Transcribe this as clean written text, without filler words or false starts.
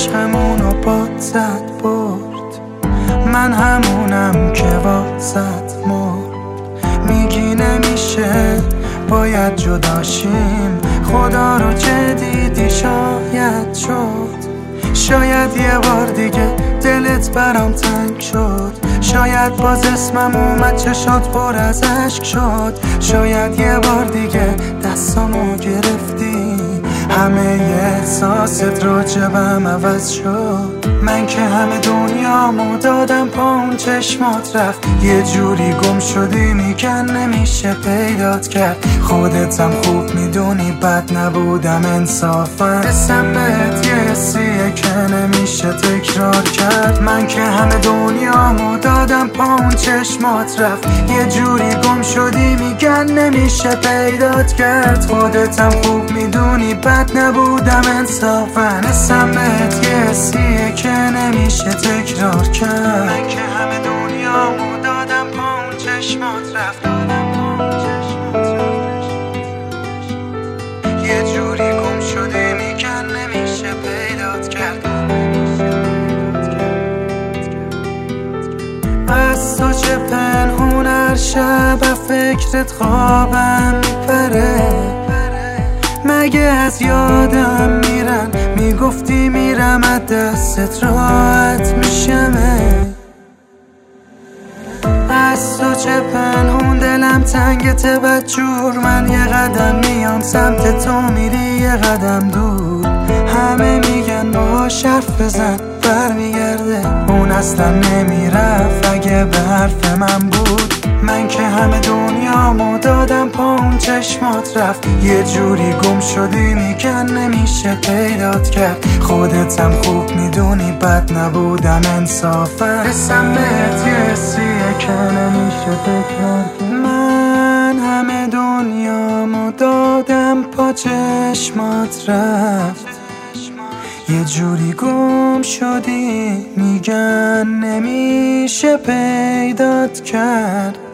عشقمونو باد زد برد، من همونم که واسط مرد. میگی نمیشه باید جداشیم، خدا رو چه دیدی شاید شد. شاید یه بار دیگه دلت برام تنگ شد، شاید باز اسمم اومد چشات پر از اشک شد. شاید یه بار دیگه دستامو گرفتی، همه احساست راجبم عوض شد. من که همه دنیامو دادم پا اون چشمات رفت، یه جوری گم شدی میگن نمیشه پیدات کرد. خودتم خوب میدونی بد نبودم انصافا، حسم بهت یه حسیه که نمیشه تکرار کرد. من که همه دنیامو دادم پا اون چشمات رفت، یه جوری گم شدی میگن نمیشه پیدات کرد. خودتم خوب میدونی بد نبودم انصافا، حسم بهت یه حسیه که نمیشه تکرار کرد. من که همه دنیامو دادم پا اون چشمات رفت، یه جوری گم شده میگن نمیشه پیدات کرد. از تو چه پنهون هر شب فکرت خوابم میپره، مگه از یادم میرن میگفتی میرم از دستت راحت میشمه. از تو چه پنهون دلم تنگته بدجور، من یه قدم میام سمت تو میری یه قدم دور. همه میگن باهاش حرف بزن برمیگرده، اون اصلا نمیرفت اگه به حرف من بود. من که همه دنیامو دادم پا اون چشمات رفت، یه جوری گم شدی میگن نمیشه پیدات کرد. خودتم خوب میدونی بد نبودم انصافا، حسم بهت یه حسیه که نمیشه تکرار کرد. من همه دنیامو دادم پا چشمات رفت، یه جوری گم شدی میگن نمیشه پیدات کرد.